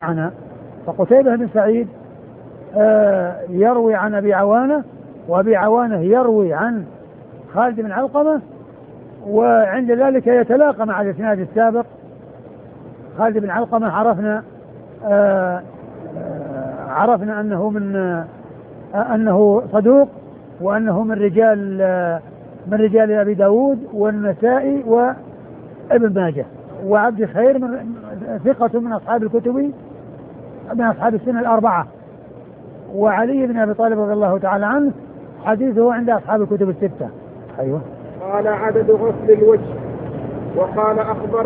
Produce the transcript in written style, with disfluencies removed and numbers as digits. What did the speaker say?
معنا. فقتيبة بن سعيد يروي عن أبي عوانة، وأبي عوانة يروي عن خالد بن علقمة، وعند ذلك يتلاقى مع الإسناد السابق. خالد بن علقمة عرفنا أنه صدوق، وأنه من رجال أبي داود والنسائي وابن ماجه. وعبد خير ثقة من أصحاب الكتب، من أصحاب السنة الأربعة. وعلي بن أبي طالب رضي الله تعالى عنه حديثه عند أصحاب الكتب الستة. أيوة. قال عدد غسل الوجه. وقال أخبر